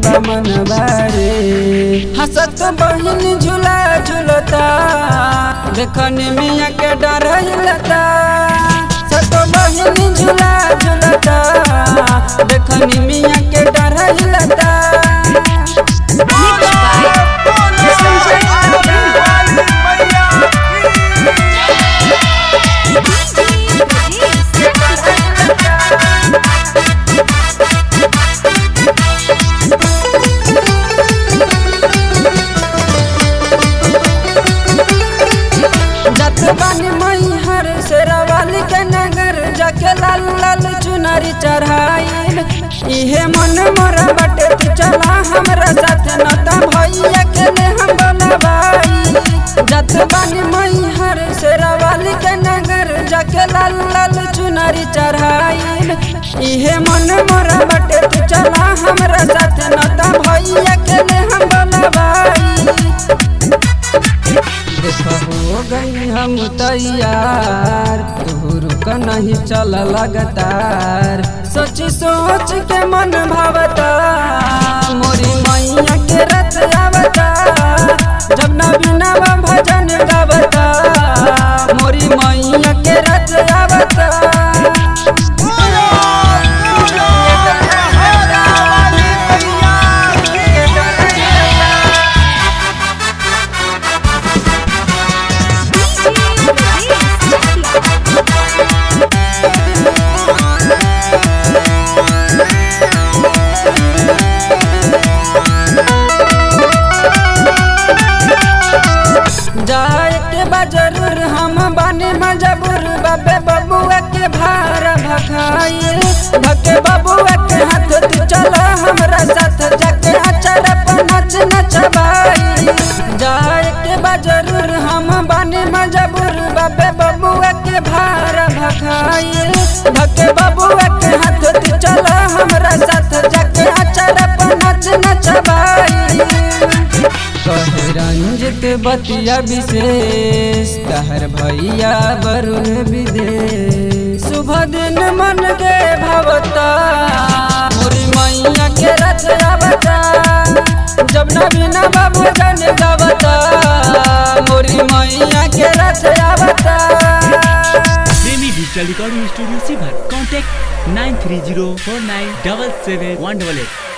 बमन बारे हसत बहिन झूला झूलता देखने मिया के डर हिलता सत बहिन झूला झूलता देखने मिया के डर हिलता बानी मई हर शेरावाली के नगर जाके लाल लाल चुनरी चढ़ाई इहे मन मोरा बटे तू चला हमरा साथ नता भैया के ले हम बोलबाई जत बानी मई हर शेरावाली के नगर जाके लाल लाल चुनरी चढ़ाई इहे मन मोरा बटे तू चला हमरा साथ नता भैया के ले हम बोलबाई हो गई हम तैयार तू रुक नहीं चल लगातार सोच सोच के मन भावता मोरी मैया के रथ आवता जब नबीना भजन गावता मोरी मैया के रथ आवता जाए के बजरूर हम बानी मजबूर बाबे बबुआ के भार भखाई धके बबुआ के हाथ तू चला हमरा साथ जाके अचर पर नच नचबाई जाए के बजरूर हम बानी मजबूर बाबे बबुआ के भार भखाई धके बबुआ के हाथ तू चला हमरा साथ जाके अचर पर नच नचबाई कहे रंजित बतिया विशेष तहर भैया वरुण विदेश शुभ दिन मन के भवता मोरी मैया के रथ आवता जब नबीना भजन गावता मोरी मैया के रथ आवता Premi digital recording studio Sheohar contact 9304977188